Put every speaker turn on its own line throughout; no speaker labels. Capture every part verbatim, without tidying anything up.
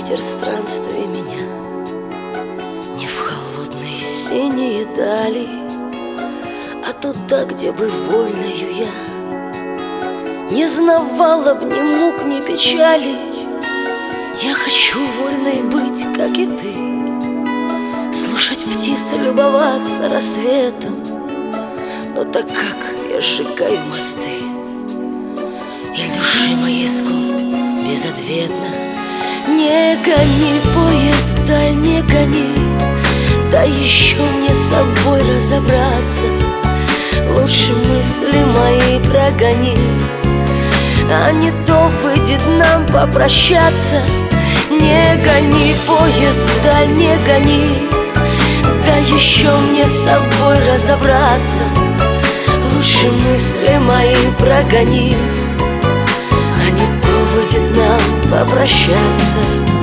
ветер странствий меня не в холодные синие дали, а туда, где бы вольною я не знавала б ни мук, ни печали. Я хочу вольной быть, как и ты, слушать птиц, любоваться рассветом. Но так как я сжигаю мосты, и души моей скорбь безответна, не гони поезд вдаль, не гони, дай еще мне с собой разобраться. Лучше мысли мои прогони, а не то выйдет нам попрощаться. Не гони поезд вдаль, не гони, дай еще мне с собой разобраться. Лучше мысли мои прогони, а не то выйдет нам попрощаться.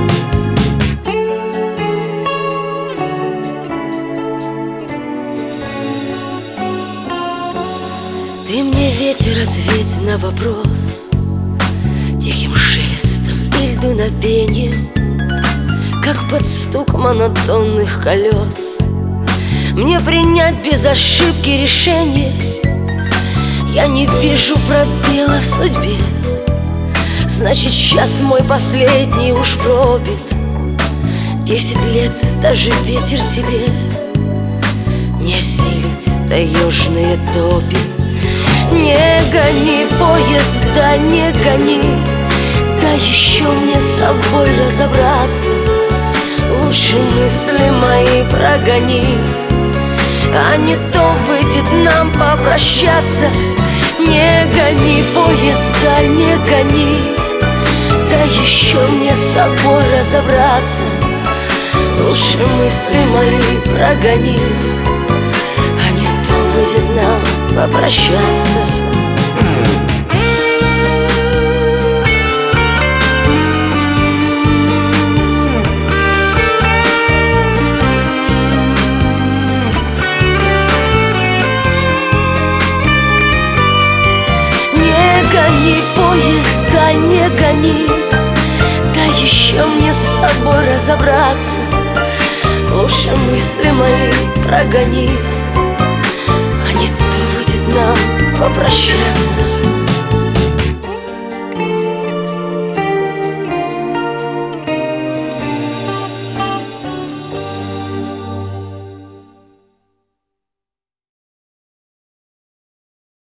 Ты мне, ветер, ответь на вопрос тихим шелестом и дуновеньем, как под стук монотонных колес. Мне принять без ошибки решение. Я не вижу пробела в судьбе, значит, час мой последний уж пробит. Десять лет даже ветер тебе не осилит таежные топи. Не гони поезд вдаль, не гони, дай еще мне с собой разобраться. Лучше мысли мои прогони, а не то выйдет нам попрощаться. Не гони поезд вдаль, не гони, дай еще мне с собой разобраться. Лучше мысли мои прогони, а не то выйдет нам попрощаться. Не гони поезд вдаль, не гони, дай еще мне с собой разобраться. Лучше мысли мои прогони, а не то выйдет нам попрощаться.